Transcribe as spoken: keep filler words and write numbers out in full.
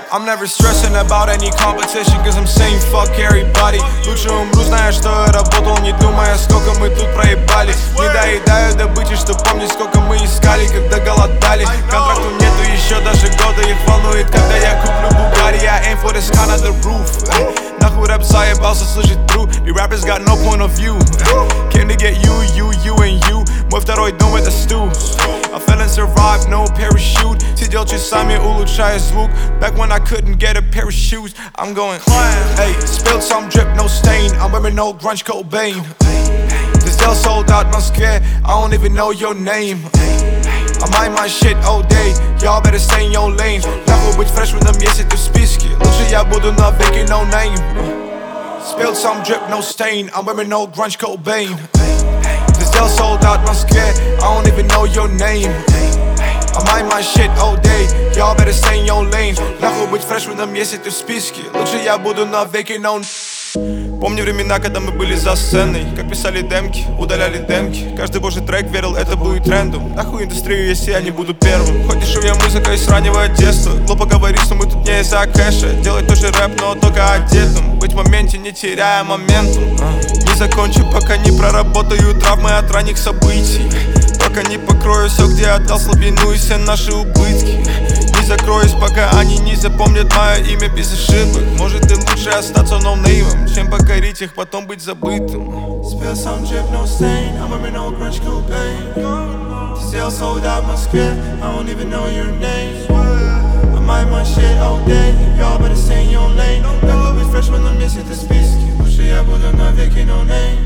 I'm never stressing about any competition, cause I'm saying fuck everybody. Лучше умру, зная, что я работал, не думая, сколько мы тут проебали. Не доедаю добычи, что помнить, сколько мы искали, когда голодали. Контракту нету еще даже года, их волнует, когда я куплю Bugatti. I aim for this kind of the roof. Нахуй рэп заебался слышать true. The rappers got no point of view. Came to get you, you, you and you. Мой второй дом это stew. I fell and survived, no parachute. Сидел часами, улучшая звук. Back when I couldn't get a pair of shoes, I'm going hey, spilled some drip, no stain. I'm wearing no grunge Cobain. This deal sold out в Москве, I don't even know your name. I mind my shit all day, y'all better stay in your lane. Нахуй быть фрешменом, если ты в списке. Лучше я буду навеки no name. Spilled some drip, no stain. I'm wearing no grunge Cobain. This deal sold out в Москве, I don't even know your name. I mind my shit all day, y'all better stay in your lane. Нахуй быть фрешменом, если ты в списке. Лучше я буду навеки no. Помню времена, когда мы были за сценой. Как писали демки, удаляли демки. Каждый божий трек верил, это будет трендом. Нахуй индустрию, если я не буду первым. Хоть дешевая музыка из раннего детства. Глупо говорить, что мы тут не из-за кэша. Делать тоже рэп, но только одетым. Быть в моменте, не теряя моментум. Не закончу, пока не проработаю травмы от ранних событий. Пока не покрою все, где отдал слабину и все наши убытки. Не закроюсь, пока они не запомнят мое имя без ошибок. Может и лучше остаться ноунеймом, чем покорить их, потом быть забытым. Spill some drip, no stain. I'm wearing no grunge Cobain. Still sold out в Москве, I don't even know your name. I mind my shit all day, y'all better stay in your lane. Нахуй быть фрешменом, если ты в списке. Лучше я буду навеки no name.